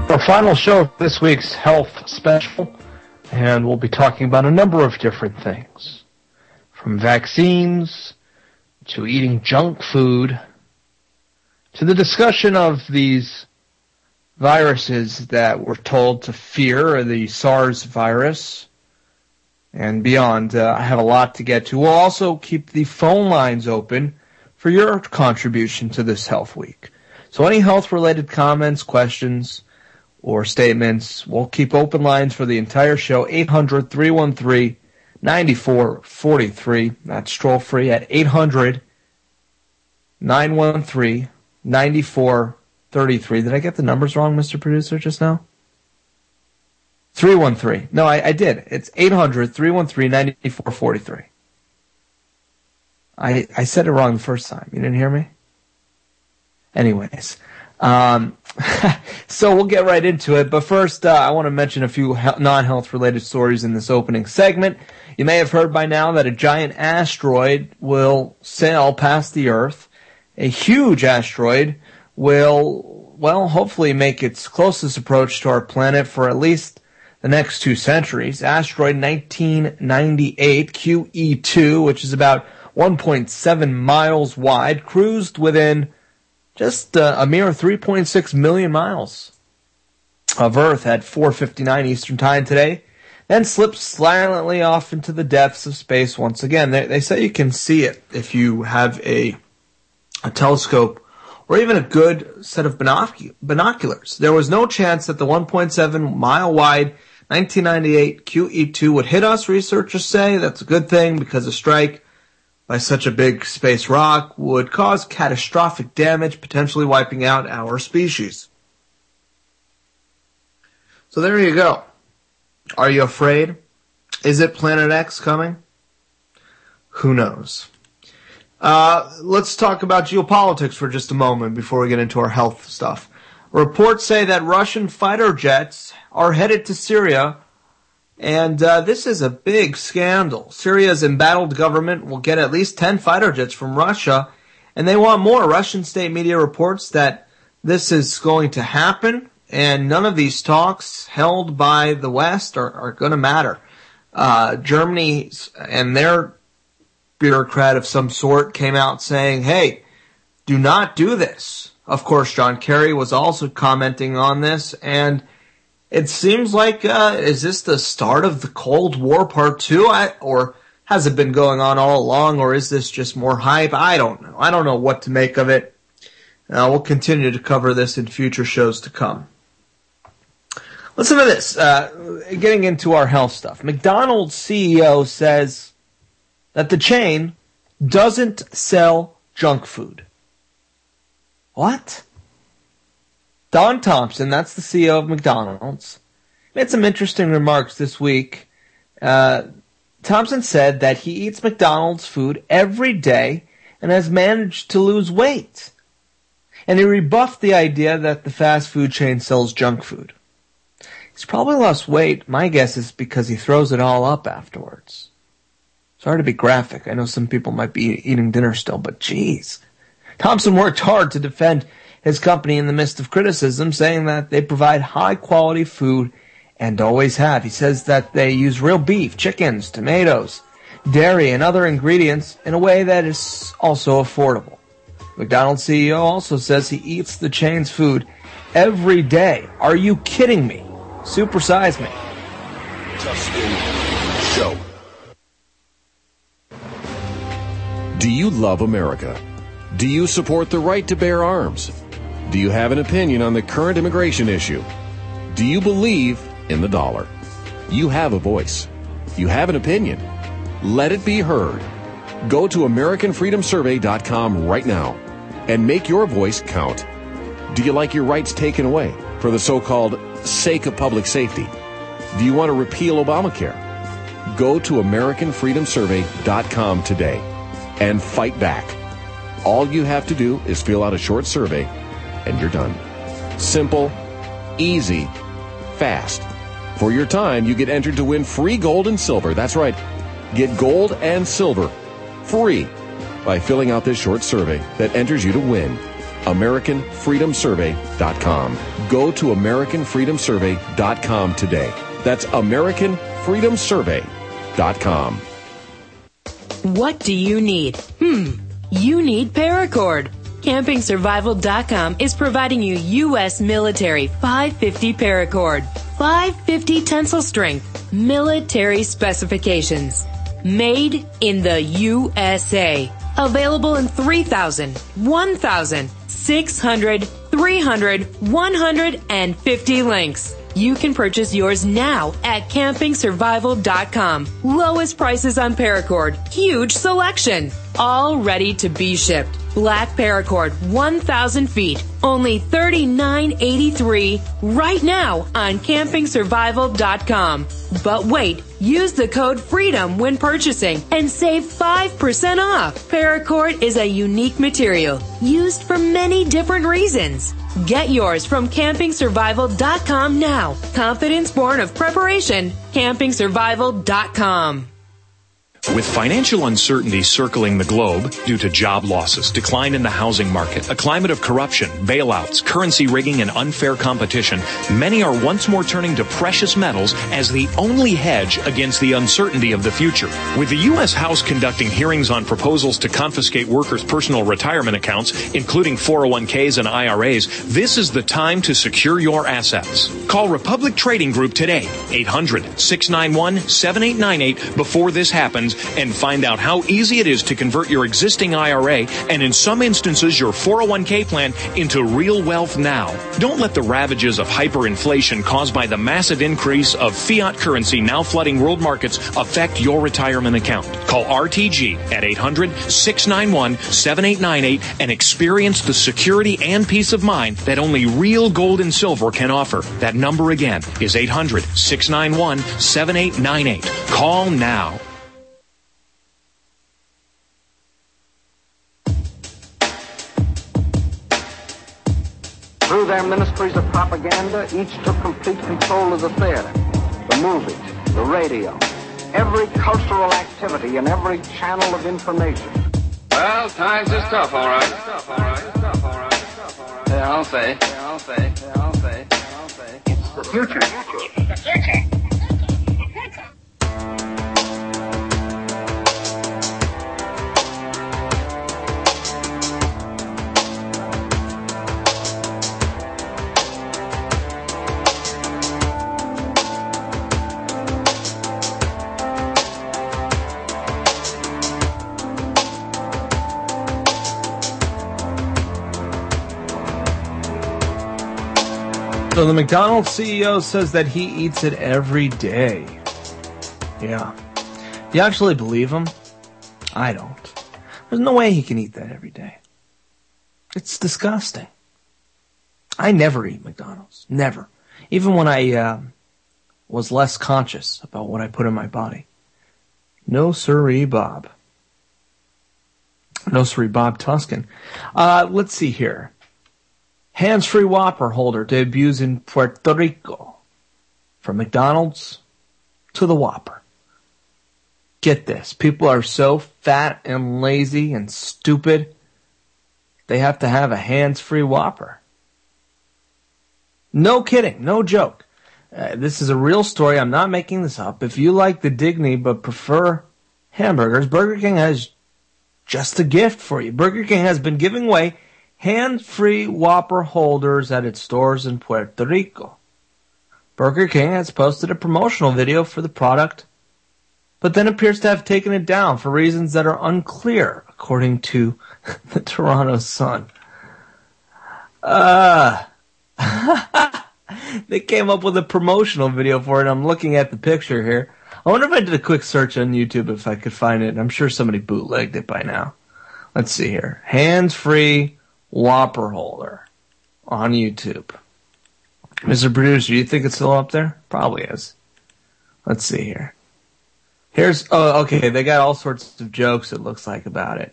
Our final show of this week's health special, and we'll be talking about a number of different things. From vaccines, to eating junk food, to the discussion of these viruses that we're told to fear, the SARS virus, and beyond. I have a lot to get to. We'll also keep the phone lines open for your contribution to this Health Week. So any health-related comments, questions, or statements, we'll keep open lines for the entire show, 800-313-9443. That's toll-free at 800-913-9433. Did I get the numbers wrong, Mr. Producer, just now? 313. No, I did. It's 800-313-9443. I said it wrong the first time. You didn't hear me? Anyways. So we'll get right into it. But first, I want to mention a few non-health related stories in this opening segment. You may have heard by now that a giant asteroid will sail past the Earth. A huge asteroid will, well, hopefully make its closest approach to our planet for at least the next 2 centuries. Asteroid 1998 QE2, which is about 1.7 miles wide, cruised within just a mere 3.6 million miles of Earth at 4:59 Eastern Time today, then slipped silently off into the depths of space once again. They say you can see it if you have a telescope or even a good set of binoculars. There was no chance that the 1.7 mile wide 1998 QE2 would hit us, researchers say. That's a good thing because a strike by such a big space rock would cause catastrophic damage, potentially wiping out our species. So there you go. Are you afraid? Is it Planet X coming? Who knows? Let's talk about geopolitics for just a moment before we get into our health stuff. Reports say that Russian fighter jets are headed to Syria, and this is a big scandal. Syria's embattled government will get at least 10 fighter jets from Russia, and they want more. Russian state media reports that this is going to happen, and none of these talks held by the West are going to matter. Germany and their bureaucrat of some sort came out saying, hey, do not do this. Of course, John Kerry was also commenting on this, and it seems like, is this the start of the Cold War Part 2? Or has it been going on all along, or is this just more hype? I don't know. I don't know what to make of it. We'll continue to cover this in future shows to come. Listen to this. Getting into our health stuff. McDonald's CEO says that the chain doesn't sell junk food. What? Don Thompson, that's the CEO of McDonald's, made some interesting remarks this week. Thompson said that he eats McDonald's food every day and has managed to lose weight. And he rebuffed the idea that the fast food chain sells junk food. He's probably lost weight. My guess is because he throws it all up afterwards. Sorry to be graphic. I know some people might be eating dinner still, but geez. Thompson worked hard to defend his company in the midst of criticism, saying that they provide high-quality food and always have. He says that they use real beef, chickens, tomatoes, dairy, and other ingredients in a way that is also affordable. McDonald's CEO also says he eats the chain's food every day. Are you kidding me? Supersize me. Justin Show. Do you love America? Do you support the right to bear arms? Do you have an opinion on the current immigration issue? Do you believe in the dollar? You have a voice. You have an opinion. Let it be heard. Go to AmericanFreedomSurvey.com right now and make your voice count. Do you like your rights taken away for the so-called sake of public safety? Do you want to repeal Obamacare? Go to AmericanFreedomSurvey.com today and fight back. All you have to do is fill out a short survey, and you're done. Simple, easy, fast. For your time, you get entered to win free gold and silver. That's right. Get gold and silver free by filling out this short survey that enters you to win. AmericanFreedomSurvey.com. Go to AmericanFreedomSurvey.com today. That's AmericanFreedomSurvey.com. What do you need? You need Paracord. CampingSurvival.com is providing you U.S. military 550 Paracord. 550 tensile strength, military specifications. Made in the USA. Available in 3,000, 1,000, 600, 300, 150 links. You can purchase yours now at CampingSurvival.com. Lowest prices on Paracord. Huge selection. All ready to be shipped. Black Paracord, 1,000 feet. Only $39.83 right now on CampingSurvival.com. But wait, use the code FREEDOM when purchasing and save 5% off. Paracord is a unique material used for many different reasons. Get yours from CampingSurvival.com now. Confidence born of preparation. CampingSurvival.com. With financial uncertainty circling the globe due to job losses, decline in the housing market, a climate of corruption, bailouts, currency rigging, and unfair competition, many are once more turning to precious metals as the only hedge against the uncertainty of the future. With the U.S. House conducting hearings on proposals to confiscate workers' personal retirement accounts, including 401ks and IRAs, this is the time to secure your assets. Call Republic Trading Group today, 800-691-7898 before this happens, and find out how easy it is to convert your existing IRA and in some instances your 401k plan into real wealth now. Don't let the ravages of hyperinflation caused by the massive increase of fiat currency now flooding world markets affect your retirement account. Call RTG at 800-691-7898 and experience the security and peace of mind that only real gold and silver can offer. That number again is 800-691-7898. Call now. Through their ministries of propaganda, each took complete control of the theater, the movies, the radio, every cultural activity and every channel of information. Well, times is tough, all right. Yeah, I'll say. It's the future. So the McDonald's CEO says that he eats it every day. Yeah. Do you actually believe him? I don't. There's no way he can eat that every day. It's disgusting. I never eat McDonald's. Never. Even when I was less conscious about what I put in my body. No siree, Bob. No siree, Bob Tuskin. Let's see here. Hands-free Whopper holder debuts in Puerto Rico. From McDonald's to the Whopper. Get this. People are so fat and lazy and stupid, they have to have a hands-free Whopper. No kidding. No joke. This is a real story. I'm not making this up. If you like the dignity but prefer hamburgers, Burger King has just a gift for you. Burger King has been giving away hands-free Whopper holders at its stores in Puerto Rico. Burger King has posted a promotional video for the product, but then appears to have taken it down for reasons that are unclear, according to the Toronto Sun. They came up with a promotional video for it. I'm looking at the picture here. I wonder if I did a quick search on YouTube if I could find it. I'm sure somebody bootlegged it by now. Let's see here. Hands-free Whopper holder on YouTube. Mr. Producer, you think it's still up there? Probably is. Let's see here. Okay, they got all sorts of jokes, it looks like, about it.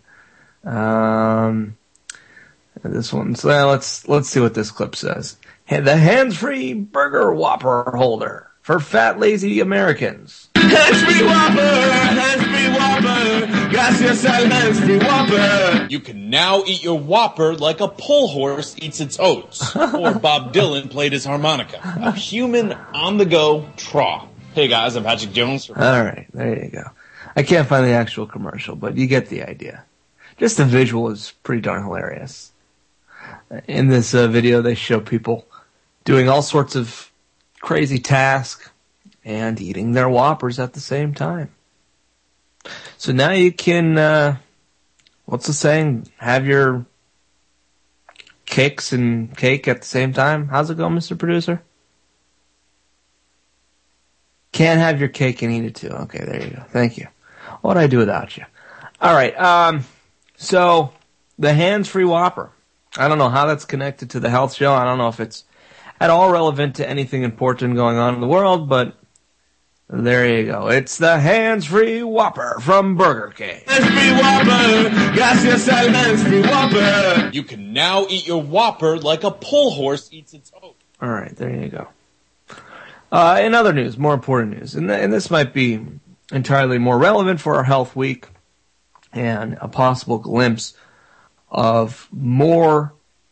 This one's, let's see what this clip says. The hands-free burger Whopper holder for fat, lazy Americans. Hands-free Whopper, Gracias al Mansky Whopper. You can now eat your Whopper like a pole horse eats its oats. Or Bob Dylan played his harmonica. A human on-the-go trough. Hey guys, I'm Patrick Jones. All right, there you go. I can't find the actual commercial, but you get the idea. Just the visual is pretty darn hilarious. In this video, they show people doing all sorts of crazy tasks and eating their Whoppers at the same time. So now you can, what's the saying? Have your cakes and cake at the same time? How's it go, Mr. Producer? Can't have your cake and eat it too. Okay, there you go. Thank you. What'd I do without you? All right, so the hands-free Whopper. I don't know how that's connected to the health show. I don't know if it's at all relevant to anything important going on in the world, but there you go. It's the hands-free Whopper from Burger King. Hands-free Whopper. Gracias al Mansky Whopper. You can now eat your Whopper like a pole horse eats its oats. All right, there you go. In other news, more important news, and this might be entirely more relevant for our Health Week and a possible glimpse of more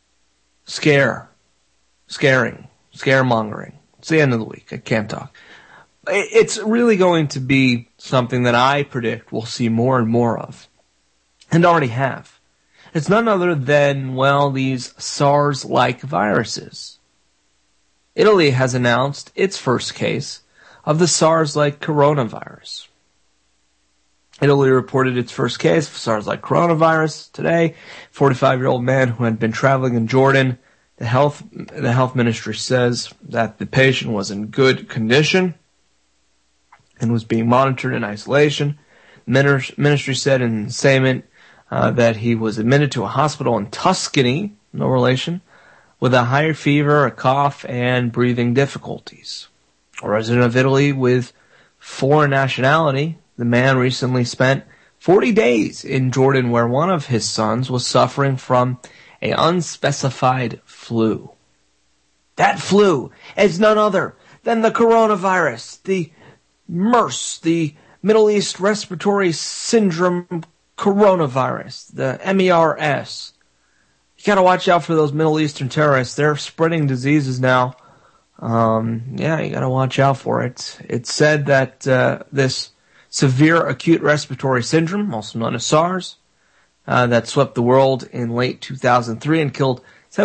scaremongering. It's the end of the week. I can't talk. It's really going to be something that I predict we'll see more and more of, and already have. It's none other than, well, these SARS-like viruses. Italy has announced its first case of the SARS-like coronavirus. Italy reported its first case of SARS-like coronavirus today. 45-year-old man who had been traveling in Jordan. The health ministry says that the patient was in good condition and was being monitored in isolation. The ministry said in a statement that he was admitted to a hospital in Tuscany, no relation, with a high fever, a cough, and breathing difficulties. A resident of Italy with foreign nationality, the man recently spent 40 days in Jordan where one of his sons was suffering from an unspecified flu. That flu is none other than the coronavirus, the MERS, the Middle East Respiratory Syndrome coronavirus, the MERS. You gotta watch out for those Middle Eastern terrorists. They're spreading diseases now. You gotta watch out for it. It's said that this severe acute respiratory syndrome, also known as SARS, that swept the world in late 2003 and killed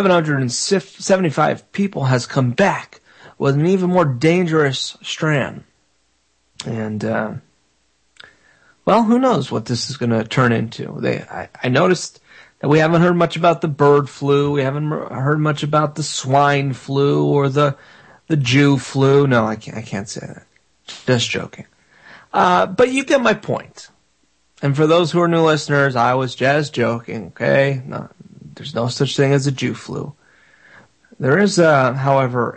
775 people, has come back with an even more dangerous strand. And, who knows what this is going to turn into. I noticed that we haven't heard much about the bird flu. We haven't heard much about the swine flu or the Jew flu. No, I can't say that. Just joking. But you get my point. And for those who are new listeners, I was just joking, okay? No, there's no such thing as a Jew flu. There is, however,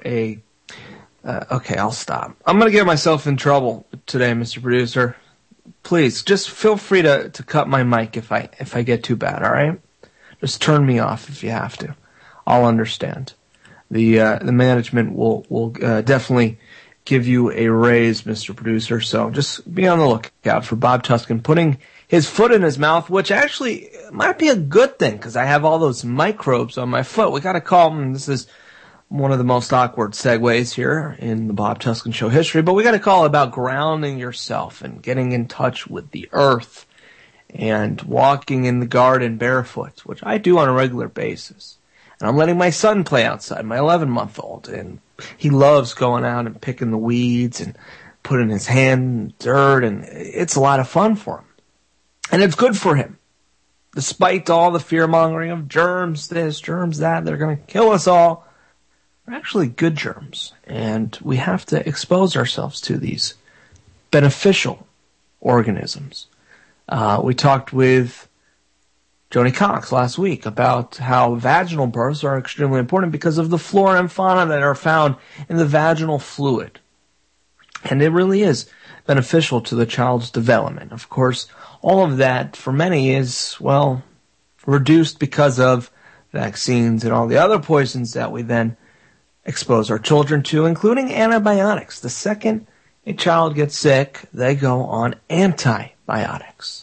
okay, I'll stop. I'm going to get myself in trouble today, Mr. Producer. Please, just feel free to cut my mic if I get too bad, all right? Just turn me off if you have to. I'll understand. The management will definitely give you a raise, Mr. Producer. So just be on the lookout for Bob Tuskin putting his foot in his mouth, which actually might be a good thing because I have all those microbes on my foot. We got to call them. This is one of the most awkward segues here in the Bob Tuskin Show history, but we got to call it about grounding yourself and getting in touch with the earth and walking in the garden barefoot, which I do on a regular basis. And I'm letting my son play outside, my 11-month-old, and he loves going out and picking the weeds and putting his hand in dirt, and it's a lot of fun for him. And it's good for him. Despite all the fear-mongering of germs this, germs that, they're going to kill us all. They're actually good germs, and we have to expose ourselves to these beneficial organisms. We talked with Joni Cox last week about how vaginal births are extremely important because of the flora and fauna that are found in the vaginal fluid. And it really is beneficial to the child's development. Of course, all of that for many is, reduced because of vaccines and all the other poisons that we then expose our children to, including antibiotics. The second a child gets sick, they go on antibiotics.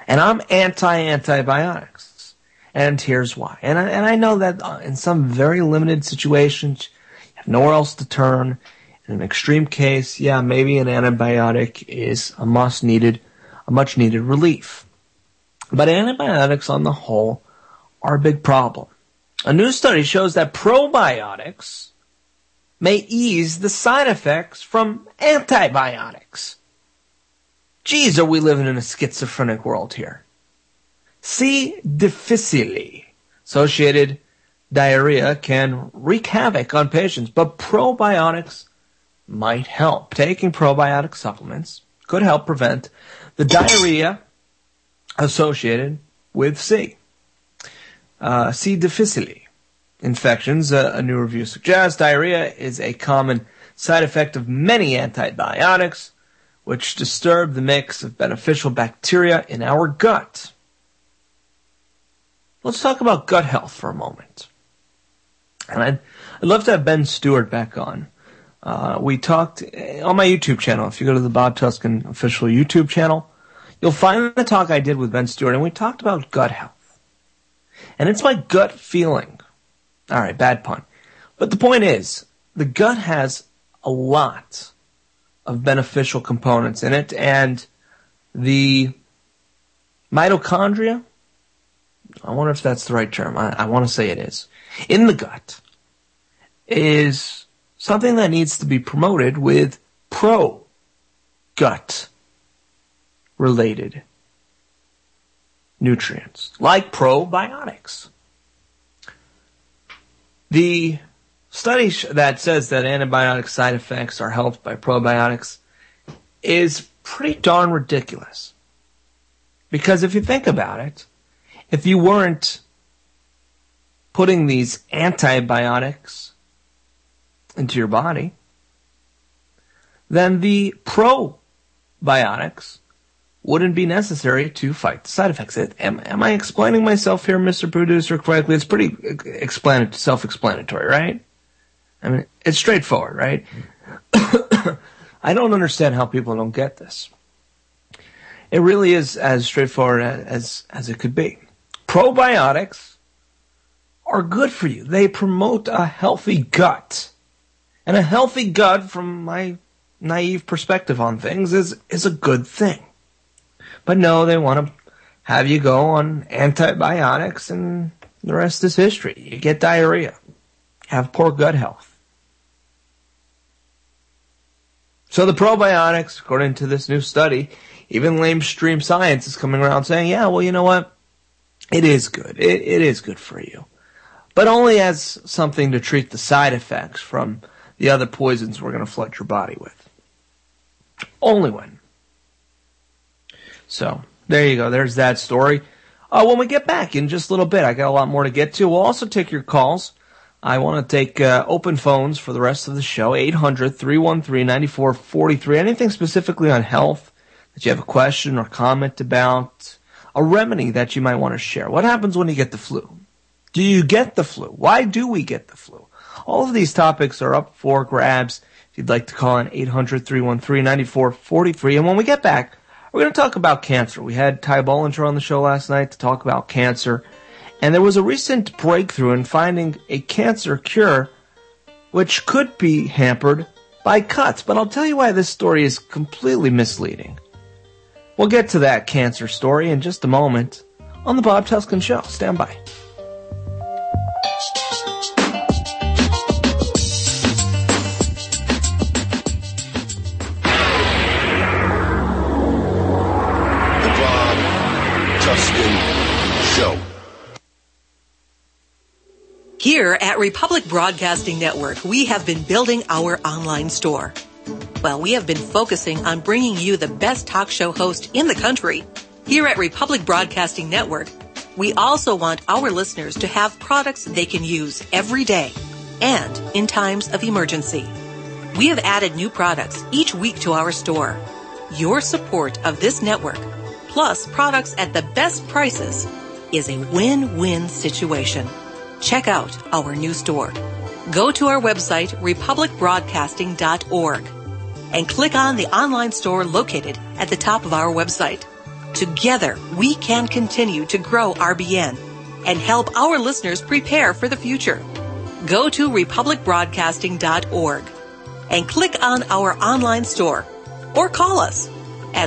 And I'm anti-antibiotics. And here's why. And I know that in some very limited situations, you have nowhere else to turn. In an extreme case, yeah, maybe an antibiotic is a much needed relief. But antibiotics on the whole are a big problem. A new study shows that probiotics may ease the side effects from antibiotics. Geez, are we living in a schizophrenic world here? C. difficile. Associated diarrhea can wreak havoc on patients, but probiotics might help. Taking probiotic supplements could help prevent the diarrhea associated with C. C. difficile infections. A new review suggests diarrhea is a common side effect of many antibiotics, which disturb the mix of beneficial bacteria in our gut. Let's talk about gut health for a moment. And I'd love to have Ben Stewart back on. We talked on my YouTube channel. If you go to the Bob Tuskin official YouTube channel, you'll find the talk I did with Ben Stewart, and we talked about gut health. And it's my gut feeling. All right, bad pun. But the point is, the gut has a lot of beneficial components in it, and the mitochondria, I wonder if that's the right term. I want to say it is. In the gut is something that needs to be promoted with pro-gut related nutrients, like probiotics. The study that says that antibiotic side effects are helped by probiotics is pretty darn ridiculous. Because if you think about it, if you weren't putting these antibiotics into your body, then the probiotics wouldn't be necessary to fight the side effects. Am I explaining myself here, Mr. Producer, correctly? It's pretty self-explanatory, right? I mean, it's straightforward, right? I don't understand how people don't get this. It really is as straightforward as it could be. Probiotics are good for you. They promote a healthy gut. And a healthy gut, from my naive perspective on things, is a good thing. But no, they want to have you go on antibiotics, and the rest is history. You get diarrhea, have poor gut health. So the probiotics, according to this new study, even lamestream science is coming around saying, yeah, well, you know what? It is good. It is good for you. But only as something to treat the side effects from the other poisons we're going to flood your body with. Only when. So, there you go. There's that story. When we get back in just a little bit, I got a lot more to get to. We'll also take your calls. I want to take open phones for the rest of the show. 800-313-9443. Anything specifically on health that you have a question or comment about. A remedy that you might want to share. What happens when you get the flu? Do you get the flu? Why do we get the flu? All of these topics are up for grabs. If you'd like to call in 800-313-9443. And when we get back, we're going to talk about cancer. We had Ty Bollinger on the show last night to talk about cancer. And there was a recent breakthrough in finding a cancer cure which could be hampered by cuts. But I'll tell you why this story is completely misleading. We'll get to that cancer story in just a moment on the Bob Tuskin Show. Stand by. Here at Republic Broadcasting Network, we have been building our online store. Well, we have been focusing on bringing you the best talk show host in the country. Here at Republic Broadcasting Network, we also want our listeners to have products they can use every day and in times of emergency. We have added new products each week to our store. Your support of this network, plus products at the best prices, is a win-win situation. Check out our new store. Go to our website, republicbroadcasting.org, and click on the online store located at the top of our website. Together, we can continue to grow RBN and help our listeners prepare for the future. Go to republicbroadcasting.org and click on our online store or call us at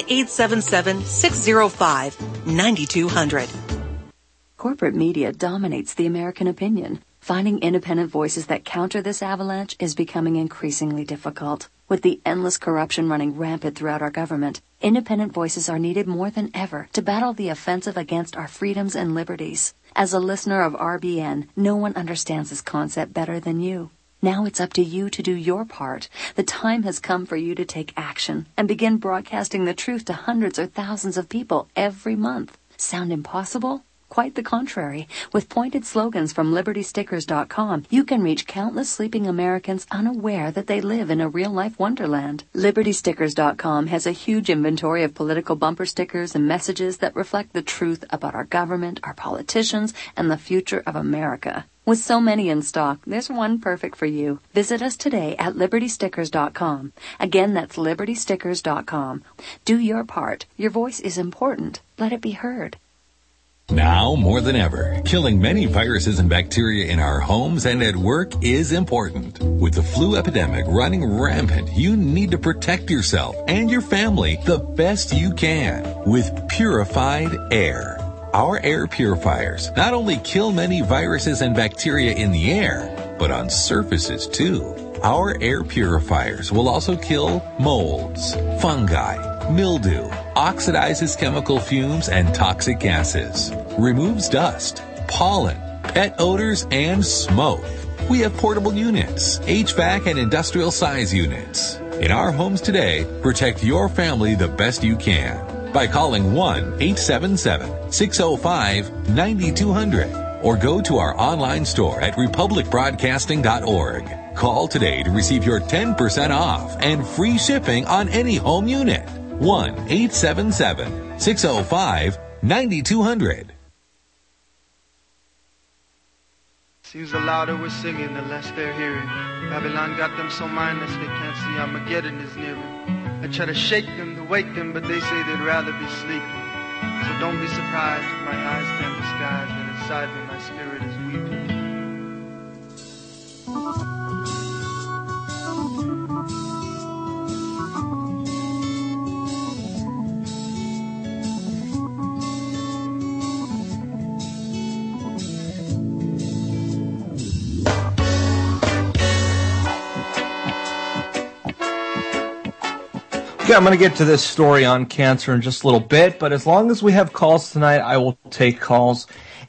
1-877-605-9200. Corporate media dominates the American opinion. Finding independent voices that counter this avalanche is becoming increasingly difficult. With the endless corruption running rampant throughout our government, independent voices are needed more than ever to battle the offensive against our freedoms and liberties. As a listener of RBN, no one understands this concept better than you. Now it's up to you to do your part. The time has come for you to take action and begin broadcasting the truth to hundreds or thousands of people every month. Sound impossible? Quite the contrary. With pointed slogans from LibertyStickers.com, you can reach countless sleeping Americans unaware that they live in a real-life wonderland. LibertyStickers.com has a huge inventory of political bumper stickers and messages that reflect the truth about our government, our politicians, and the future of America. With so many in stock, there's one perfect for you. Visit us today at LibertyStickers.com. Again, that's LibertyStickers.com. Do your part. Your voice is important. Let it be heard. Now more than ever, killing many viruses and bacteria in our homes and at work is important. With the flu epidemic running rampant, you need to protect yourself and your family the best you can with purified air. Our air purifiers not only kill many viruses and bacteria in the air, but on surfaces too. Our air purifiers will also kill molds, fungi, mildew, oxidizes chemical fumes and toxic gases, removes dust, pollen, pet odors, and smoke. We have portable units, HVAC and industrial size units. In our homes today, protect your family the best you can by calling 1-877-605-9200 or go to our online store at republicbroadcasting.org. Call today to receive your 10% off and free shipping on any home unit. 1-877-605-9200. Seems the louder we're singing, the less they're hearing. Babylon got them so mindless they can't see Armageddon is near them. I try to shake them, to wake them, but they say they'd rather be sleeping. So don't be surprised if my eyes can't disguise that inside me my spirit is weeping. Okay, I'm going to get to this story on cancer in just a little bit, but as long as we have calls tonight, I will take calls.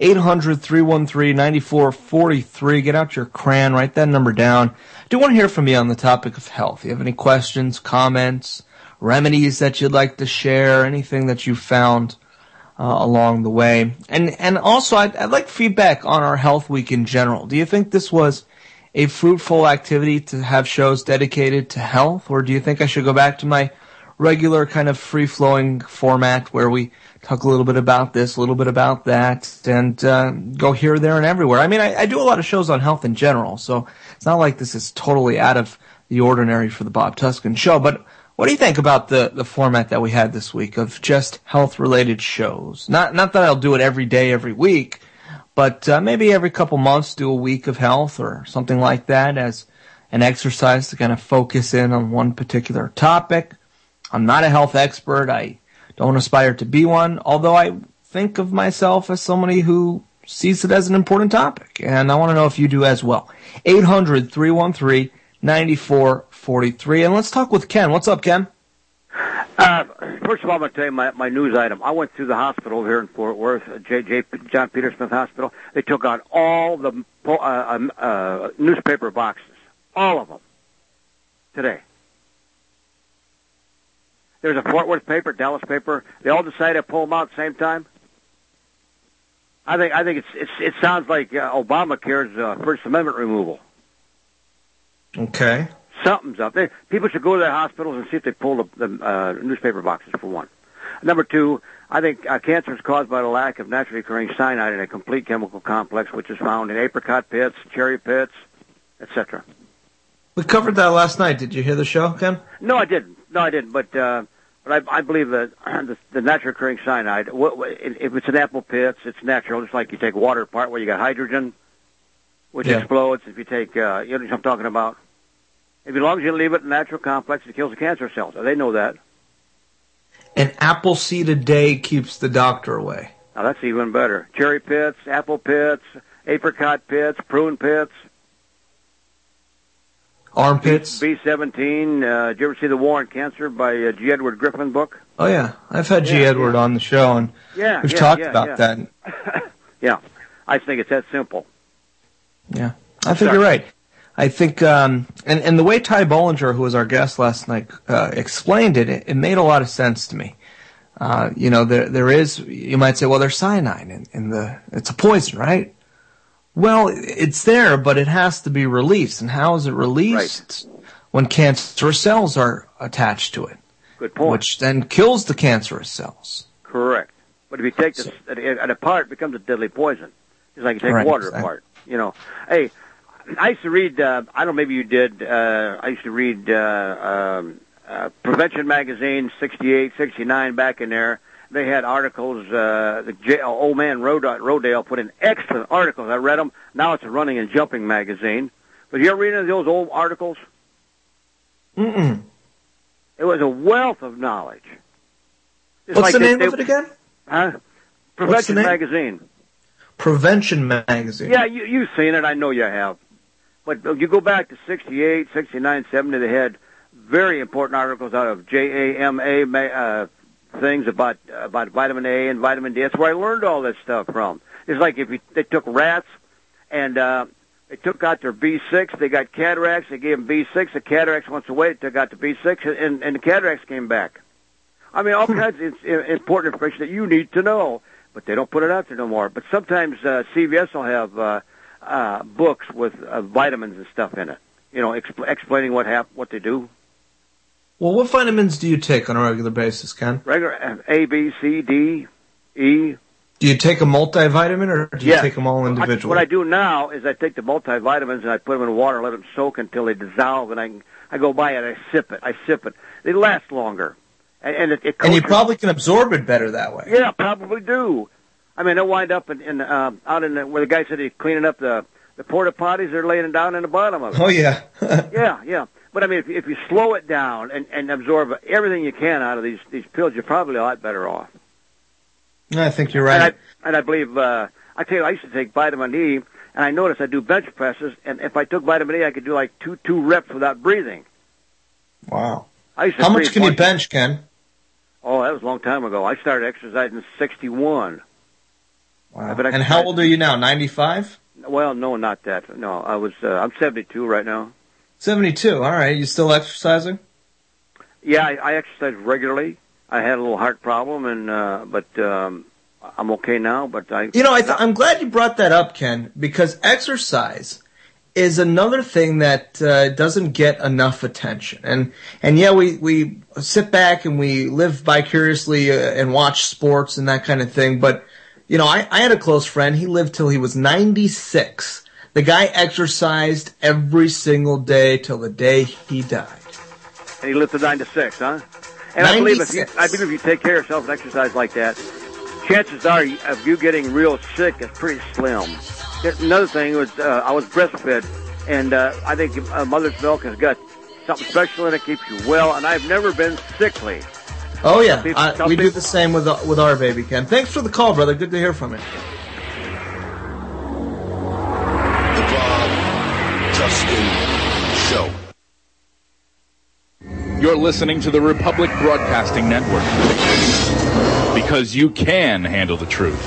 800-313-9443. Get out your crayon, write that number down. I do want to hear from you on the topic of health. If you have any questions, comments, remedies that you'd like to share, anything that you found along the way. And also, I'd like feedback on our Health Week in general. Do you think this was a fruitful activity to have shows dedicated to health, or do you think I should go back to my regular kind of free-flowing format where we talk a little bit about this, a little bit about that, and go here, there, and everywhere? I mean, I do a lot of shows on health in general, so it's not like this is totally out of the ordinary for the Bob Tuskin Show. But what do you think about the format that we had this week of just health-related shows? Not that I'll do it every day, every week, but maybe every couple months do a week of health or something like that as an exercise to kind of focus in on one particular topic. I'm not a health expert. I don't aspire to be one, although I think of myself as somebody who sees it as an important topic, and I want to know if you do as well. 800-313-9443. And let's talk with Ken. What's up, Ken? First of all, I'm going to tell you my news item. I went through the hospital here in Fort Worth, John Peter Smith Hospital. They took out all the newspaper boxes, all of them, today. There's a Fort Worth paper, Dallas paper. They all decided to pull them out at the same time. I think it sounds like Obamacare's First Amendment removal. Okay. Something's up there. People should go to their hospitals and see if they pull the newspaper boxes, for one. Number two, I think cancer is caused by the lack of naturally occurring cyanide in a complete chemical complex, which is found in apricot pits, cherry pits, etc. We covered that last night. Did you hear the show, Ken? No, I didn't. But But I believe that the naturally occurring cyanide, if it's in apple pits, it's natural. Just like you take water apart where you got hydrogen, which explodes. If you take, you know what I'm talking about. As long as you leave it in natural complex, it kills the cancer cells. They know that. An apple seed a day keeps the doctor away. Now that's even better. Cherry pits, apple pits, apricot pits, prune pits. Armpits. B17. Did you ever see The War on Cancer by G. Edward Griffin book? Oh, yeah. I've had G. Edward on the show, and we've talked about that. Yeah. I think it's that simple. Yeah. I think you're right. I think, and the way Ty Bollinger, who was our guest last night, explained it, it made a lot of sense to me. You know, there is, you might say, well, there's cyanide it's a poison, right? Well, it's there, but it has to be released. And how is it released? Right. When cancerous cells are attached to it. Good point. Which then kills the cancerous cells. Correct. But if you take it apart, it becomes a deadly poison. It's like you take water apart. You know, hey, I used to read, I don't know, maybe you did, I used to read Prevention Magazine, 68, 69, back in there. They had articles, old man Rodale put in excellent articles. I read them. Now it's a running and jumping magazine. But you ever read any of those old articles? Mm-mm. It was a wealth of knowledge. What's the name of it again? Prevention Magazine. Prevention Magazine. Yeah, you've seen it. I know you have. But if you go back to 68, 69, 70, they had very important articles out of JAMA, things about vitamin A and vitamin D. That's where I learned all this stuff from. It's like they took rats and they took out their B6. They got cataracts. They gave them B6. The cataracts went away. They took out the B6, and the cataracts came back. I mean, all kinds of important information that you need to know, but they don't put it out there no more. But sometimes CVS will have books with vitamins and stuff in it, you know, explaining what they do. Well, what vitamins do you take on a regular basis, Ken? Regular A, B, C, D, E. Do you take a multivitamin, or do you take them all individually? What I do now is I take the multivitamins and I put them in water, let them soak until they dissolve, and I go by it, I sip it. They last longer. And you probably can absorb it better that way. Yeah, probably do. I mean, they'll wind up out in where the guy said he's cleaning up the porta potties. They're laying it down in the bottom of it. Oh yeah. yeah. But I mean, if you slow it down and absorb everything you can out of these pills, you're probably a lot better off. I think you're right. And I believe I tell you, I used to take vitamin E, and I noticed I do bench presses, and if I took vitamin E, I could do like two reps without breathing. Wow. How much can you bench, Ken? Oh, that was a long time ago. I started exercising in 61. Wow. And how old are you now? 95? Well, no, not that. No, I'm 72 right now. 72. All right. You still exercising? Yeah, I exercise regularly. I had a little heart problem, but I'm okay now. But I'm glad you brought that up, Ken, because exercise is another thing that doesn't get enough attention. And yeah, we sit back and we live vicariously and watch sports and that kind of thing. But you know, I had a close friend. He lived till he was 96. The guy exercised every single day till the day he died. And he lived to 96, huh? And I believe if you take care of yourself and exercise like that, chances are of you getting real sick is pretty slim. Another thing was I was breastfed, and I think mother's milk has got something special in it, keeps you well, and I've never been sickly. Oh yeah, we do the same with our baby, Ken. Thanks for the call, brother. Good to hear from you. The Bob Dustin Show. You're listening to the Republic Broadcasting Network, because you can handle the truth.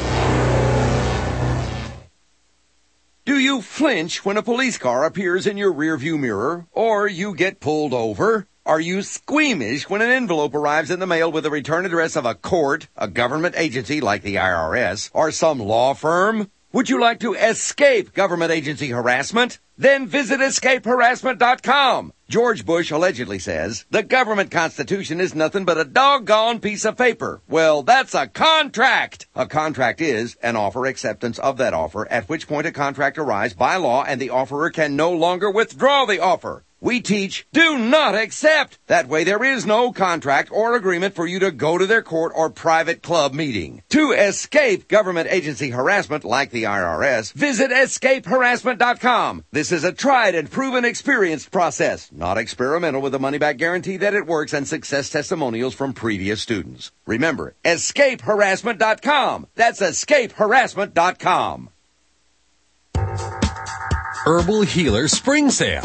Do you flinch when a police car appears in your rearview mirror, or you get pulled over? Are you squeamish when an envelope arrives in the mail with the return address of a court, a government agency like the IRS, or some law firm? Would you like to escape government agency harassment? Then visit escapeharassment.com. George Bush allegedly says, the government constitution is nothing but a doggone piece of paper. Well, that's a contract. A contract is an offer acceptance of that offer, at which point a contract arrives by law and the offerer can no longer withdraw the offer. We teach do not accept. That way there is no contract or agreement for you to go to their court or private club meeting. To escape government agency harassment like the IRS, visit escapeharassment.com. This is a tried and proven experienced process, not experimental, with a money-back guarantee that it works and success testimonials from previous students. Remember, escapeharassment.com. That's escapeharassment.com. Herbal Healer Spring Sale.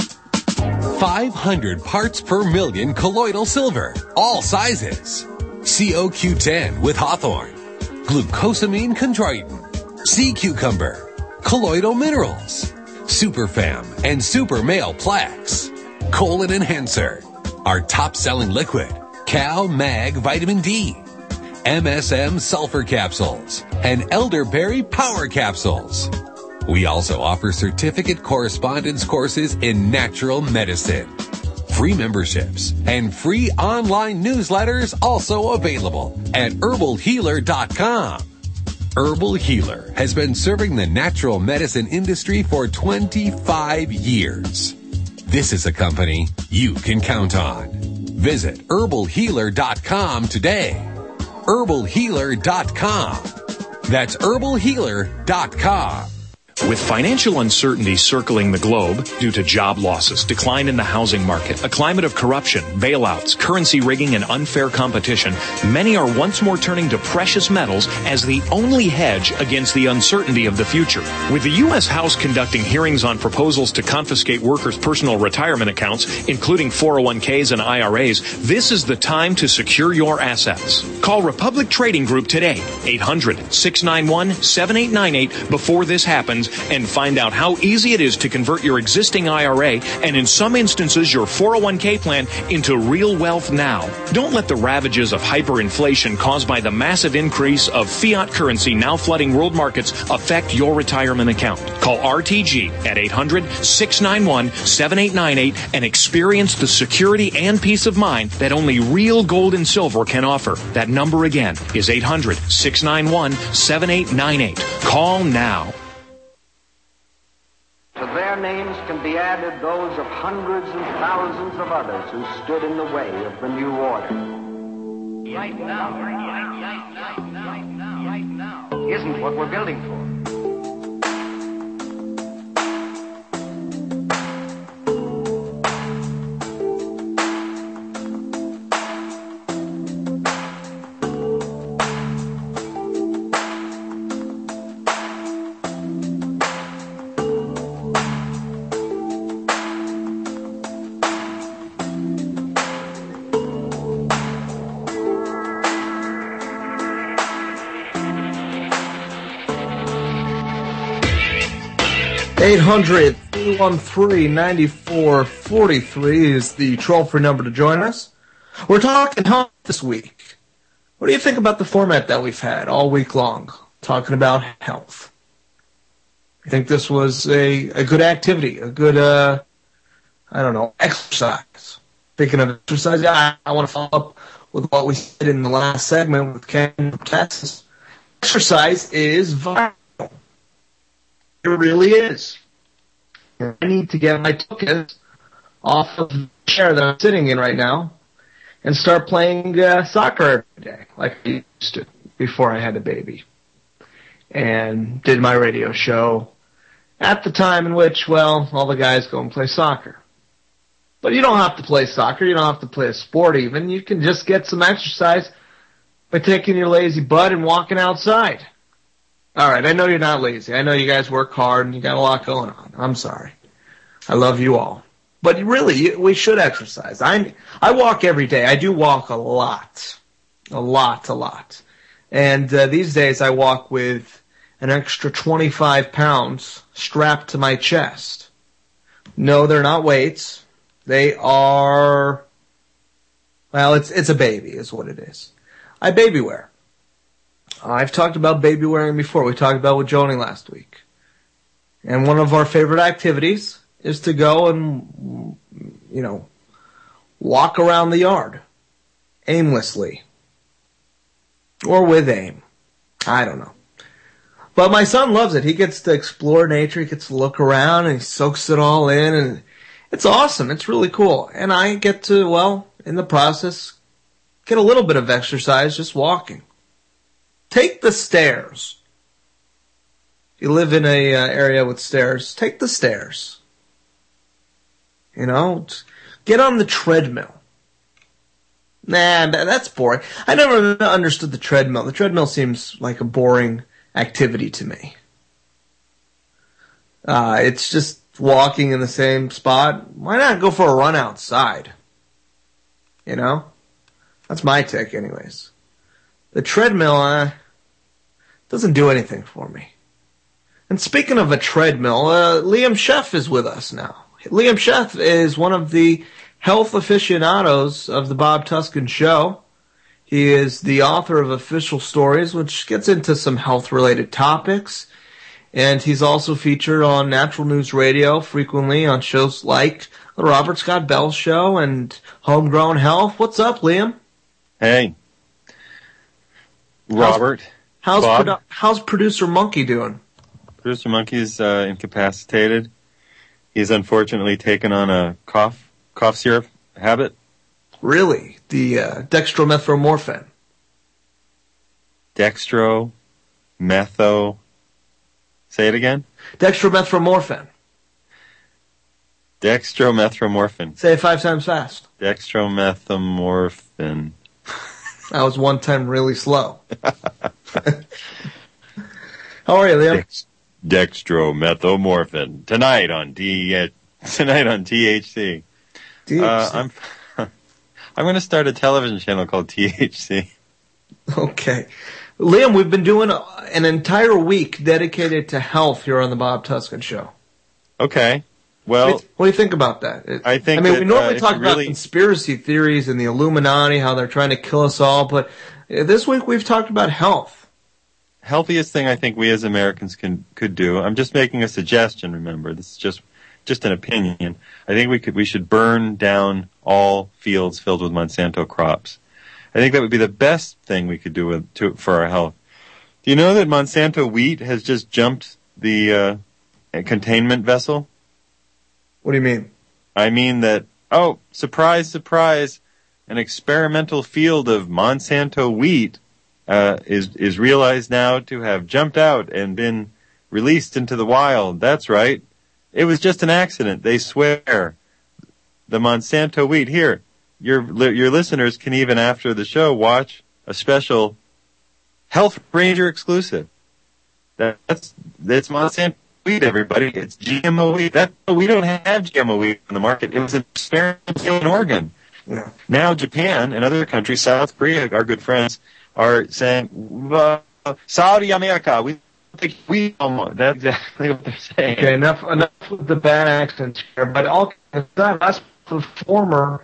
500 parts per million colloidal silver, all sizes. COQ10 with hawthorn, glucosamine chondroitin, sea cucumber, colloidal minerals, superfam and super male plaques, colon enhancer, our top-selling liquid, Cal Mag Vitamin D, MSM sulfur capsules, and elderberry power capsules. We also offer certificate correspondence courses in natural medicine. Free memberships and free online newsletters also available at herbalhealer.com. Herbal Healer has been serving the natural medicine industry for 25 years. This is a company you can count on. Visit herbalhealer.com today. herbalhealer.com. That's herbalhealer.com. With financial uncertainty circling the globe due to job losses, decline in the housing market, a climate of corruption, bailouts, currency rigging, and unfair competition, many are once more turning to precious metals as the only hedge against the uncertainty of the future. With the U.S. House conducting hearings on proposals to confiscate workers' personal retirement accounts, including 401ks and IRAs, this is the time to secure your assets. Call Republic Trading Group today, 800-691-7898, before this happens, and find out how easy it is to convert your existing IRA and, in some instances, your 401k plan into real wealth now. Don't let the ravages of hyperinflation caused by the massive increase of fiat currency now flooding world markets affect your retirement account. Call RTG at 800-691-7898 and experience the security and peace of mind that only real gold and silver can offer. That number again is 800-691-7898. Call now. To their names can be added those of hundreds and thousands of others who stood in the way of the new order. Right now isn't what we're building for. Eight 800-313-9443 is the toll-free number to join us. We're talking health this week. What do you think about the format that we've had all week long, talking about health? I think this was a good activity, a good, exercise. Speaking of exercise, I want to follow up with what we said in the last segment with Ken from Texas. Exercise is vital. It really is. I need to get my tuchus off of the chair that I'm sitting in right now and start playing soccer every day like I used to before I had a baby. And did my radio show at the time in which, well, all the guys go and play soccer. But you don't have to play soccer. You don't have to play a sport even. You can just get some exercise by taking your lazy butt and walking outside. All right, I know you're not lazy. I know you guys work hard and you got a lot going on. I'm sorry. I love you all. But really, we should exercise. I walk every day. I do walk a lot. A lot. And these days I walk with an extra 25 pounds strapped to my chest. No, they're not weights. They are, well, it's a baby is what it is. I baby wear. I've talked about baby wearing before. We talked about with Joni last week. And one of our favorite activities is to go and, walk around the yard aimlessly. Or with aim. I don't know. But my son loves it. He gets to explore nature. He gets to look around and he soaks it all in. It's awesome. It's really cool. And I get to, well, in the process, get a little bit of exercise just walking. Take the stairs. If you live in a area with stairs, take the stairs. You know, get on the treadmill. Nah, that's boring. I never understood the treadmill. The treadmill seems like a boring activity to me. It's just walking in the same spot. Why not go for a run outside? You know? That's my take anyways. The treadmill, doesn't do anything for me. And speaking of a treadmill, Liam Sheff is with us now. Liam Sheff is one of the health aficionados of the Bob Tuskin Show. He is the author of Official Stories, which gets into some health-related topics. And he's also featured on Natural News Radio frequently on shows like The Robert Scott Bell Show and Homegrown Health. What's up, Liam? Hey. Robert. How's Producer Monkey doing? Producer Monkey's incapacitated. He's unfortunately taken on a cough syrup habit. Really? The dextromethorphan. Say it again? Dextromethorphan. Dextromethorphan. Say it 5 times fast. Dextromethorphan. That was one time really slow. How are you, Liam? Dextromethorphan. Tonight on THC. I'm going to start a television channel called THC. Okay. Liam, we've been doing an entire week dedicated to health here on the Bob Tuskin Show. Okay. Well, what do you think about that? We normally talk about conspiracy theories and the Illuminati, how they're trying to kill us all, but this week we've talked about health. Healthiest thing I think we as Americans could do. I'm just making a suggestion, remember. This is just an opinion. I think we should burn down all fields filled with Monsanto crops. I think that would be the best thing we could do for our health. Do you know that Monsanto wheat has just jumped the containment vessel? What do you mean? I mean that, surprise, surprise, an experimental field of Monsanto wheat is realized now to have jumped out and been released into the wild. That's right. It was just an accident, they swear. The Monsanto wheat. Here, your listeners can even after the show watch a special Health Ranger exclusive. That's Monsanto wheat, everybody. It's GMO wheat. We don't have GMO wheat on the market. It was an experiment in Oregon. Yeah. Now Japan and other countries, South Korea, our good friends, are saying, Saudi America, we think we don't. That's exactly what they're saying. Okay, enough with the bad accents here. But all us former,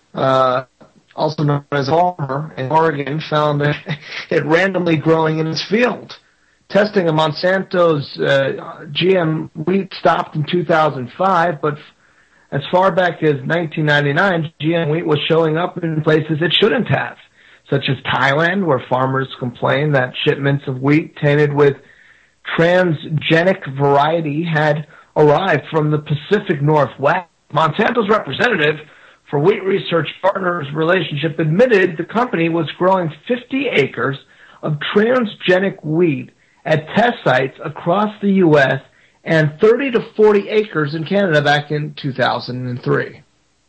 also known as Palmer in Oregon, found it randomly growing in his field. Testing of Monsanto's GM wheat stopped in 2005, but as far back as 1999, GM wheat was showing up in places it shouldn't have, such as Thailand, where farmers complained that shipments of wheat tainted with transgenic variety had arrived from the Pacific Northwest. Monsanto's representative for Wheat Research Partners Relationship admitted the company was growing 50 acres of transgenic wheat at test sites across the U.S. and 30 to 40 acres in Canada back in 2003.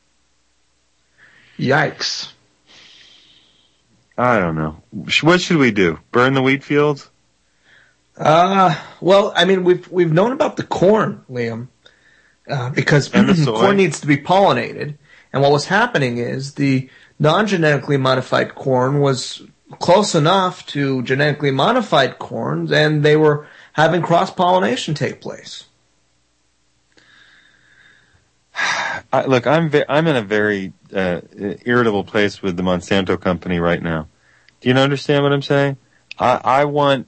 Yikes. I don't know. What should we do? Burn the wheat fields? Well, I mean, we've known about the corn, Liam, because corn needs to be pollinated. And what was happening is the non-genetically modified corn was close enough to genetically modified corn, and they were having cross-pollination take place. Look, I'm in a very irritable place with the Monsanto company right now. Do you understand what I'm saying? I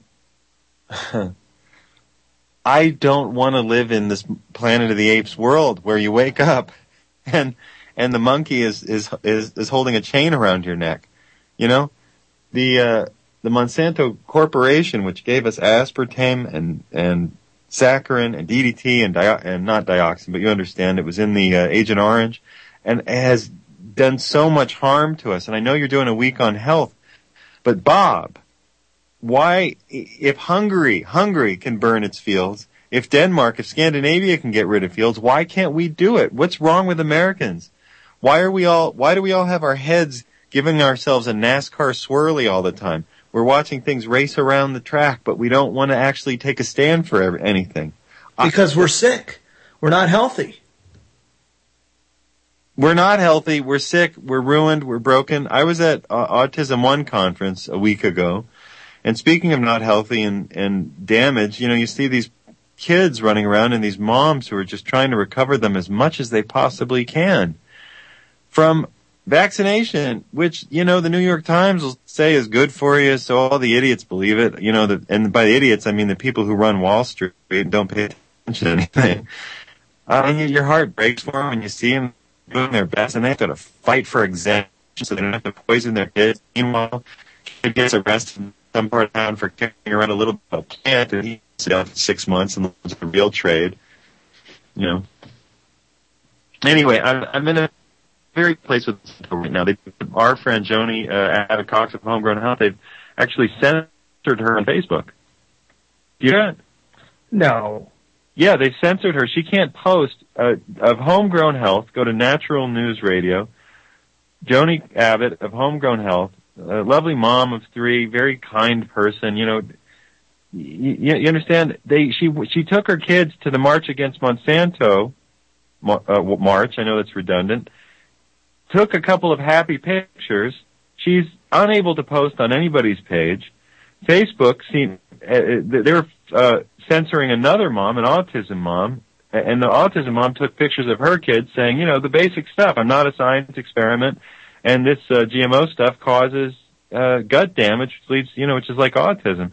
don't want to live in this Planet of the Apes world where you wake up and the monkey is holding a chain around your neck. You know, the Monsanto Corporation, which gave us aspartame and saccharin and DDT and not dioxin, but you understand it was in the Agent Orange, and it has done so much harm to us. And I know you're doing a week on health, but Bob, why, if Hungary can burn its fields, if Denmark, if Scandinavia can get rid of fields, why can't we do it? What's wrong with Americans? Why do we all have our heads giving ourselves a NASCAR swirly all the time? We're watching things race around the track, but we don't want to actually take a stand for anything. Because we're sick. We're not healthy. We're not healthy. We're sick. We're ruined. We're broken. I was at Autism One conference a week ago, and speaking of not healthy and damage, you see these kids running around and these moms who are just trying to recover them as much as they possibly can from vaccination, which, the New York Times will say is good for you, so all the idiots believe it. And by the idiots, I mean the people who run Wall Street and don't pay attention to anything. Your heart breaks for them when you see them doing their best, and they have to fight for exemption so they don't have to poison their kids. Meanwhile, kid gets arrested in some part of town for carrying around a little bit of plant, and he's down for 6 months and loses the real trade. Anyway, I'm in a very place with right now. Our friend Joni Abbott Cox of Homegrown Health, they've actually censored her on Facebook. Do you hear that? No. Yeah, they censored her. She can't post of Homegrown Health. Go to Natural News Radio. Joni Abbott of Homegrown Health, a lovely mom of 3, very kind person. You understand? She took her kids to the March Against Monsanto march. I know that's redundant. Took a couple of happy pictures. She's unable to post on anybody's page. Facebook they're censoring another mom, an autism mom, and the autism mom took pictures of her kids saying, the basic stuff. I'm not a science experiment, and this GMO stuff causes gut damage, which leads, which is like autism.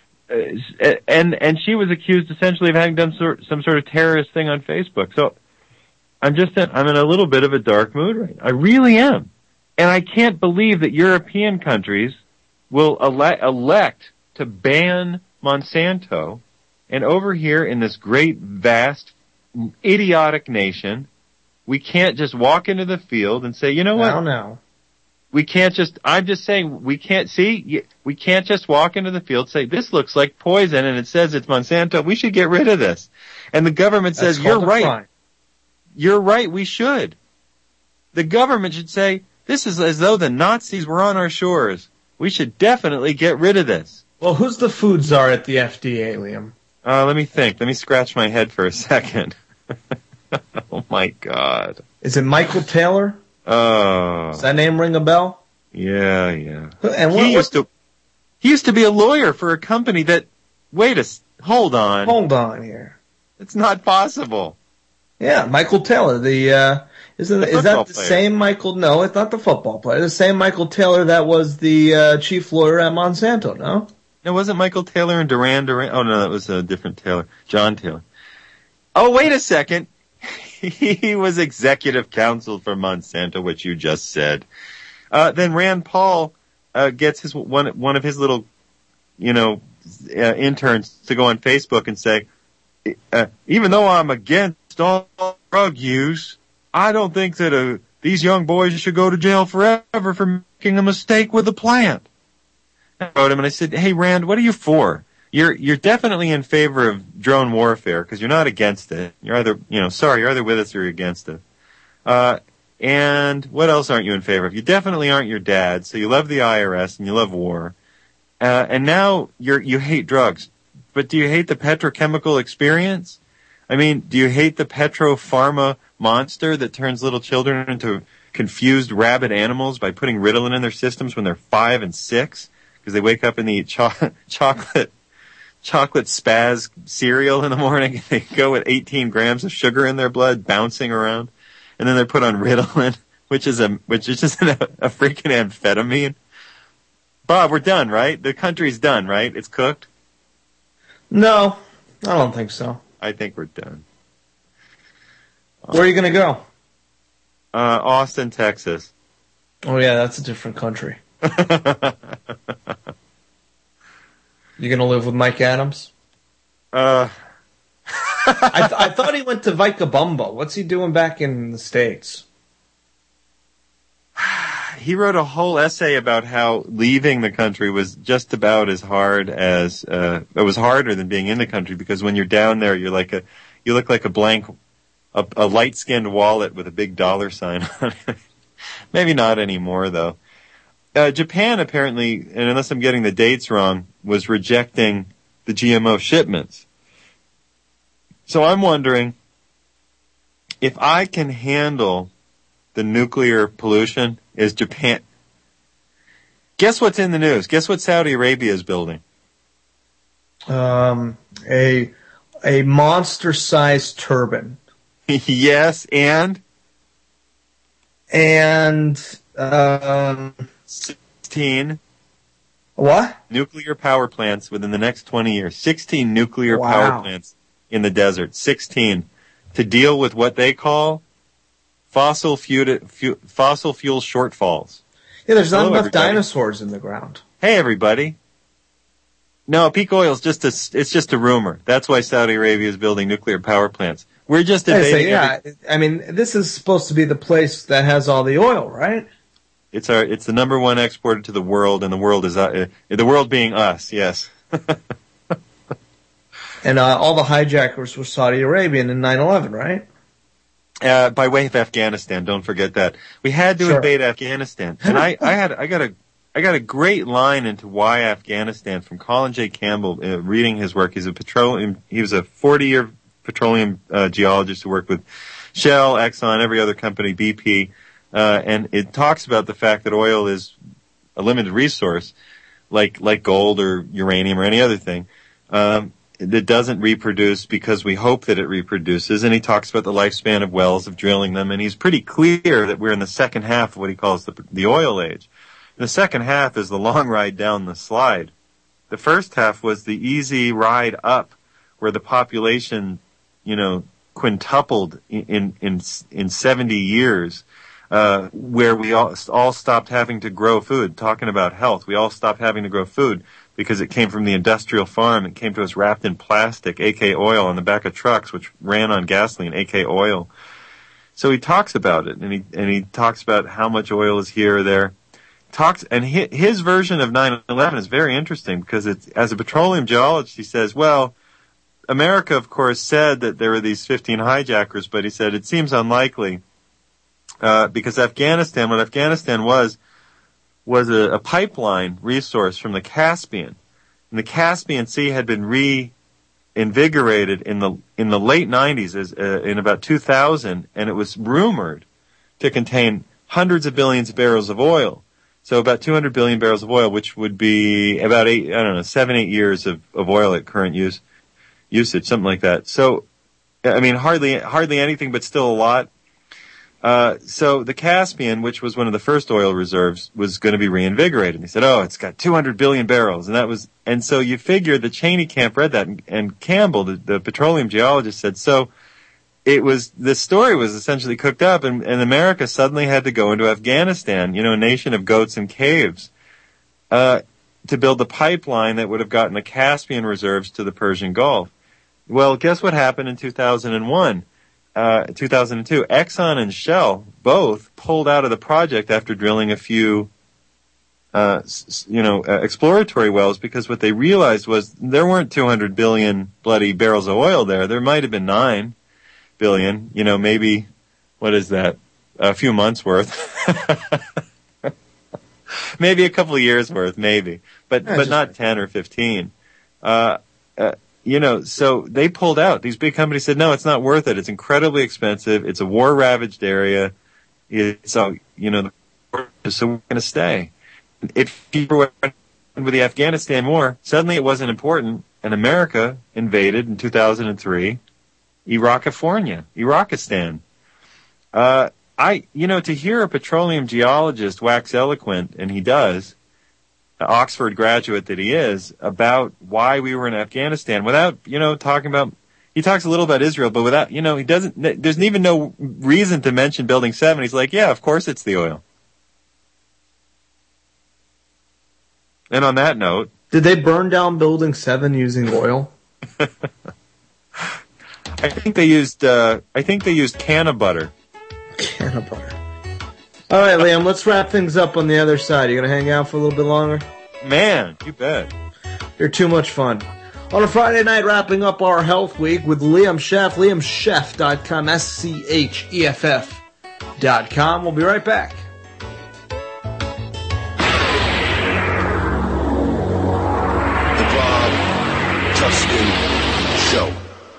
And she was accused essentially of having done some sort of terrorist thing on Facebook. So I'm in a little bit of a dark mood right now. I really am. And I can't believe that European countries will elect to ban Monsanto, and over here in this great, vast, idiotic nation, we can't just walk into the field and say, you know what? No. We can't just, I'm just saying, we can't just walk into the field, say, this looks like poison, and it says it's Monsanto, we should get rid of this. And the government says, you're right. You're right, we should. The government should say, this is as though the Nazis were on our shores. We should definitely get rid of this. Well, who's the food czar at the FDA, Liam? Let me think. Let me scratch my head for a second. Oh, my God. Is it Michael Taylor? Oh. Does that name ring a bell? Yeah. And he used to be a lawyer for a company that, hold on. Hold on here. It's not possible. Yeah, Michael Taylor, is that the same Michael? No, it's not the football player. The same Michael Taylor that was the chief lawyer at Monsanto, no? It wasn't Michael Taylor and Duran. Oh, no, that was a different Taylor. John Taylor. Oh, wait a second. He was executive counsel for Monsanto, which you just said. Then Rand Paul gets one of his little, interns to go on Facebook and say, even though I'm against all drug use, I don't think that these young boys should go to jail forever for making a mistake with a plant. I wrote him and I said, hey, Rand, what are you for? You're definitely in favor of drone warfare because you're not against it. You're either, you're either with us or you're against it. And what else aren't you in favor of? You definitely aren't your dad, so you love the IRS and you love war. And now you hate drugs. But do you hate the petrochemical experience? I mean, do you hate the petropharma monster that turns little children into confused rabid animals by putting Ritalin in their systems when they're 5 and 6? Because they wake up and they eat chocolate spaz cereal in the morning and they go with 18 grams of sugar in their blood bouncing around. And then they're put on Ritalin, which is just a freaking amphetamine. Bob, we're done, right? The country's done, right? It's cooked? No, I don't think so. I think we're done. Where are you going to go? Austin, Texas. Oh, yeah, that's a different country. You going to live with Mike Adams? I thought he went to Vaikabumba. What's he doing back in the States? He wrote a whole essay about how leaving the country was just about as hard as it was harder than being in the country, because when you're down there, you look like a light-skinned wallet with a big dollar sign on it. Maybe not anymore, though. Japan apparently, and unless I'm getting the dates wrong, was rejecting the GMO shipments. So I'm wondering if I can handle the nuclear pollution. Is Japan? Guess what's in the news? Guess what Saudi Arabia is building? A monster-sized turbine. Yes, and 16. What? Nuclear power plants within the next 20 years. 16 nuclear power plants in the desert. 16 to deal with what they call fossil fuel shortfalls. Yeah, there's not enough dinosaurs in the ground. Hey, everybody. No, peak oil is it's just a rumor. That's why Saudi Arabia is building nuclear power plants. We're just debating. I mean, this is supposed to be the place that has all the oil, right? It's the number one exporter to the world, and the world is the world being us. Yes. And all the hijackers were Saudi Arabian in 9/11, right? By way of Afghanistan, don't forget that. We had to invade Afghanistan. And I got a great line into why Afghanistan from Colin J. Campbell, reading his work. He was a 40-year petroleum geologist who worked with Shell, Exxon, every other company, BP, and it talks about the fact that oil is a limited resource, like gold or uranium or any other thing. That doesn't reproduce because we hope that it reproduces, and he talks about the lifespan of wells, of drilling them, and he's pretty clear that we're in the second half of what he calls the oil age. And the second half is the long ride down the slide. The first half was the easy ride up, where the population, quintupled in 70 years, where we all stopped having to grow food. Talking about health, we all stopped having to grow food, because it came from the industrial farm. It came to us wrapped in plastic, AK oil, on the back of trucks, which ran on gasoline, AK oil. So he talks about it, and he talks about how much oil is here or there. His version of 9/11 is very interesting, because as a petroleum geologist, he says, well, America, of course, said that there were these 15 hijackers, but he said it seems unlikely, because what Afghanistan was a pipeline resource from the Caspian. And the Caspian Sea had been reinvigorated in the late 90s, in about 2000, and it was rumored to contain hundreds of billions of barrels of oil. So about 200 billion barrels of oil, which would be about 7-8 years of oil at current usage, something like that. So, I mean, hardly anything, but still a lot. So the Caspian, which was one of the first oil reserves, was going to be reinvigorated. And he said, it's got 200 billion barrels. And so you figure the Cheney camp read that, and Campbell, the petroleum geologist, said, so the story was essentially cooked up, and America suddenly had to go into Afghanistan, a nation of goats and caves, to build the pipeline that would have gotten the Caspian reserves to the Persian Gulf. Well, guess what happened in 2001? 2002, Exxon and Shell both pulled out of the project after drilling a few, exploratory wells, because what they realized was there weren't 200 billion bloody barrels of oil there. There might have been 9 billion, maybe, what is that? A few months worth. Maybe a couple of years worth, maybe. But not 10 or 15. So they pulled out. These big companies said, no, it's not worth it. It's incredibly expensive. It's a war-ravaged area. So we're going to stay. If you were with the Afghanistan war, suddenly it wasn't important, and America invaded in 2003 Iraqistan. To hear a petroleum geologist wax eloquent, and he does, Oxford graduate that he is, about why we were in Afghanistan without, talking about, he talks a little about Israel, but without, he doesn't, there's even no reason to mention Building 7. He's like, yeah, of course it's the oil. And on that note. Did they burn down Building 7 using oil? I think they used can of butter. Can of butter. All right, Liam, let's wrap things up on the other side. You going to hang out for a little bit longer? Man, you bet. You're too much fun. On a Friday night, wrapping up our health week with Liam Scheff, liamscheff.com, SCHEFF.com. We'll be right back. The Bob Tuskin Show.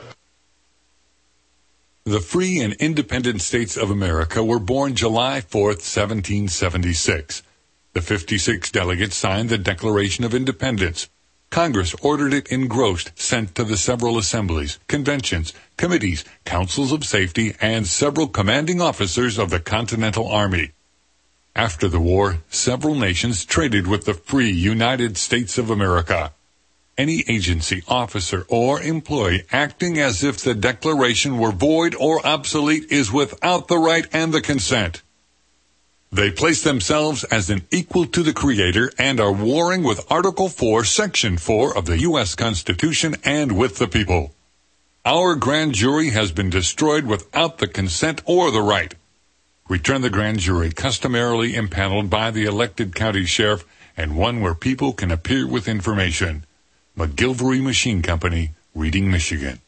The free and independent states of America were born July 4th, 1776. The 56 delegates signed the Declaration of Independence. Congress ordered it engrossed, sent to the several assemblies, conventions, committees, councils of safety, and several commanding officers of the Continental Army. After the war, several nations traded with the free United States of America. Any agency, officer, or employee acting as if the Declaration were void or obsolete is without the right and the consent. They place themselves as an equal to the Creator and are warring with Article 4, Section 4 of the U.S. Constitution and with the people. Our grand jury has been destroyed without the consent or the right. Return the grand jury customarily impaneled by the elected county sheriff and one where people can appear with information. McGilvery Machine Company, Reading, Michigan.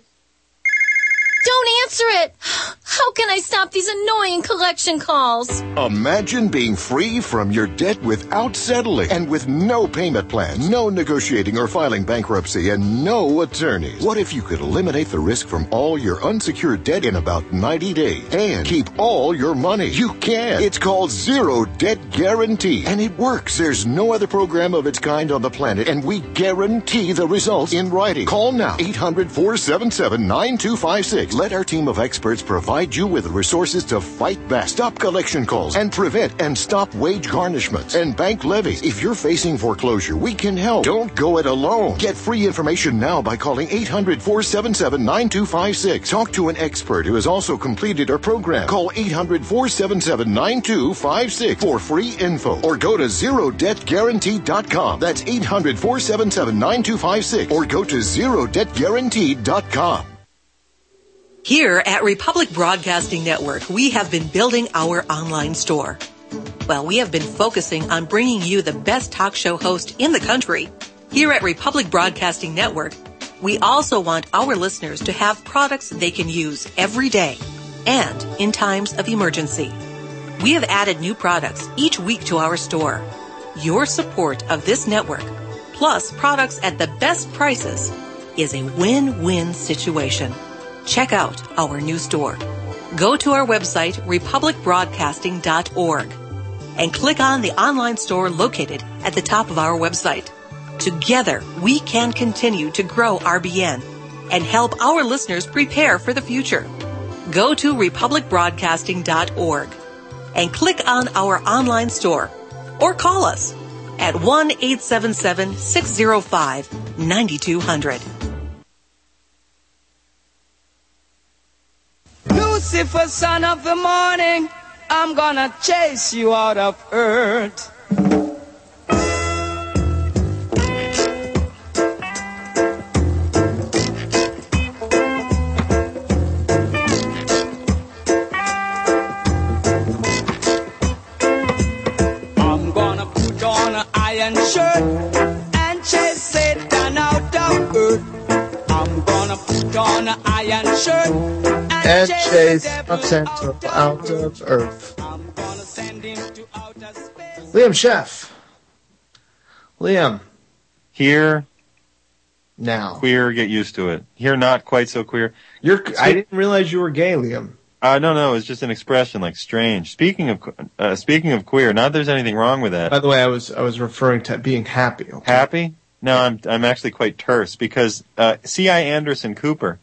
Don't answer it! How can I stop these annoying collection calls? Imagine being free from your debt without settling and with no payment plans, no negotiating or filing bankruptcy, and no attorneys. What if you could eliminate the risk from all your unsecured debt in about 90 days and keep all your money? You can. It's called Zero Debt Guarantee, and it works. There's no other program of its kind on the planet, and we guarantee the results in writing. Call now, 800-477-9256. Let our team of experts provide you with the resources to fight back, stop collection calls, and prevent and stop wage garnishments and bank levies. If you're facing foreclosure, we can help. Don't go it alone. Get free information now by calling 800-477-9256. Talk to an expert who has also completed our program. Call 800-477-9256 for free info or go to ZeroDebtGuarantee.com. That's 800-477-9256 or go to ZeroDebtGuarantee.com. Here at Republic Broadcasting Network, we have been building our online store. Well, we have been focusing on bringing you the best talk show host in the country. Here at Republic Broadcasting Network, we also want our listeners to have products they can use every day and in times of emergency. We have added new products each week to our store. Your support of this network, plus products at the best prices, is a win-win situation. Check out our new store. Go to our website, republicbroadcasting.org, and click on the online store located at the top of our website. Together, we can continue to grow RBN and help our listeners prepare for the future. Go to republicbroadcasting.org and click on our online store or call us at 1-877-605-9200. Lucifer, son of the morning, I'm gonna chase you out of earth. I'm gonna put on an iron shirt and chase Satan out of earth. I'm gonna put on an iron shirt and chase Monsanto out of Earth. Liam Scheff. Liam. Here. Now. Queer, get used to it. Here, not quite so queer. I didn't realize you were gay, Liam. No, it's just an expression, like strange. Speaking of queer, not that there's anything wrong with that. By the way, I was referring to being happy. Okay? Happy? No, I'm actually quite terse because C.I. Anderson Cooper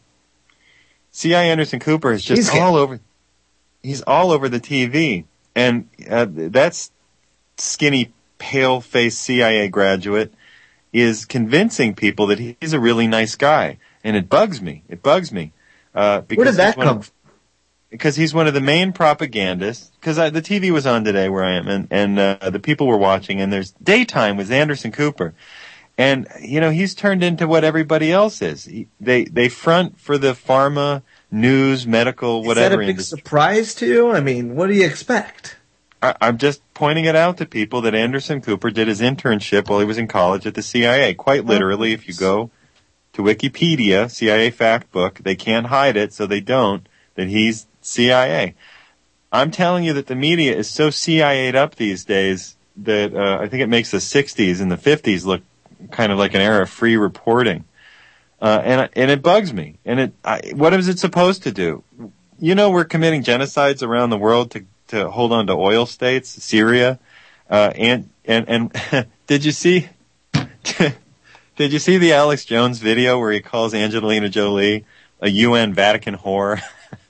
is just all over. He's all over the TV, and that's skinny, pale-faced CIA graduate is convincing people that he's a really nice guy, and it bugs me. Because where did that come from? Because he's one of the main propagandists. Because the TV was on today where I am, and the people were watching, and there's daytime with Anderson Cooper. And, he's turned into what everybody else is. They front for the pharma, news, medical, whatever. Is that a big surprise to you? I mean, what do you expect? I'm just pointing it out to people that Anderson Cooper did his internship while he was in college at the CIA. Quite literally, if you go to Wikipedia, CIA fact book, they can't hide it, so they don't, that he's CIA. I'm telling you that the media is so CIA'd up these days that I think it makes the 60s and the 50s look kind of like an era of free reporting. And it bugs me. And what is it supposed to do? We're committing genocides around the world to hold on to oil states, Syria, and did you see the Alex Jones video where he calls Angelina Jolie a UN Vatican whore?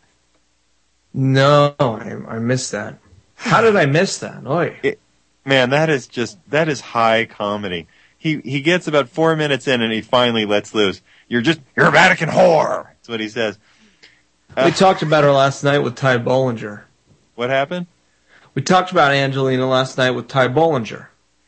No, I missed that. How did I miss that? Oy. Man, that is high comedy. He gets about 4 minutes in and he finally lets loose. You're a Vatican whore. That's what he says. We talked about her last night with Ty Bollinger. What happened? We talked about Angelina last night with Ty Bollinger.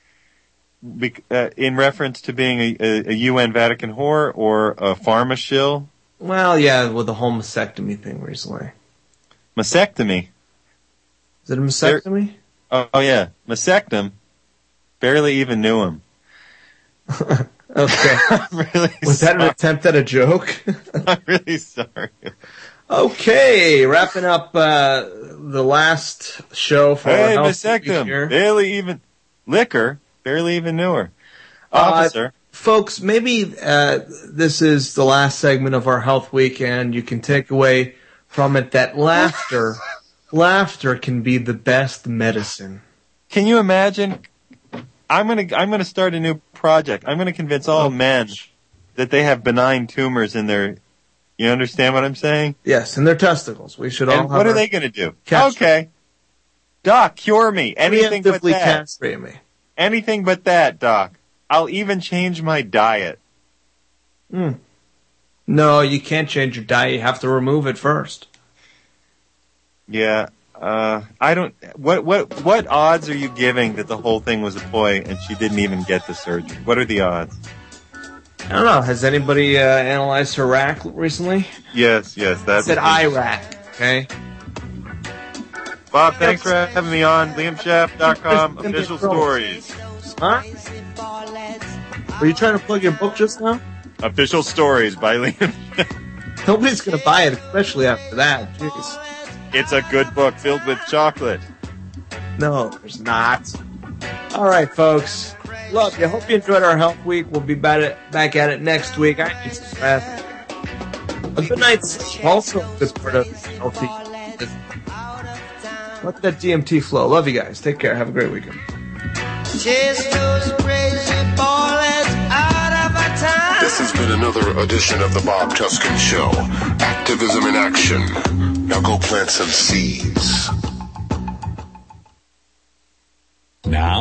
In reference to being a UN Vatican whore or a pharma shill? Well, yeah, with the whole mastectomy thing recently. Mastectomy? Is it a mastectomy? Oh, yeah. Mastectom. Barely even knew him. Okay. Was that an attempt at a joke? I'm really sorry. Okay, wrapping up the last show for Hey, our mastectom. Barely even knew her. Officer. Folks, maybe this is the last segment of our Health Week, and you can take away from it that laughter can be the best medicine. Can you imagine? I'm gonna start a new project. I'm gonna convince all men that they have benign tumors in their. You understand what I'm saying? Yes, in their testicles. We should all. And what are they gonna do? Okay, Doc, cure me. Anything but that. Castrate me. Anything but that, Doc. I'll even change my diet. No, you can't change your diet. You have to remove it first. Yeah. I don't. What odds are you giving that the whole thing was a ploy and she didn't even get the surgery? What are the odds? I don't know. Has anybody analyzed her rack recently? Yes. That said Iraq. Okay. Bob, thanks for having me on. LiamSchaff.com, official stories. Huh? Were you trying to plug your book just now? Official Stories by Liam. Nobody's going to buy it, especially after that. Jeez. It's a good book filled with chocolate. No, there's not. All right, folks. Look, I hope you enjoyed our Health Week. We'll be back at it next week. I need some rest. A good night's also a good part of healthy. Let that DMT flow. Love you guys. Take care. Have a great weekend. Chase those crazy ballers out of our time. This has been another edition of the Bob Tuskin Show. Activism in action. Now go plant some seeds. Now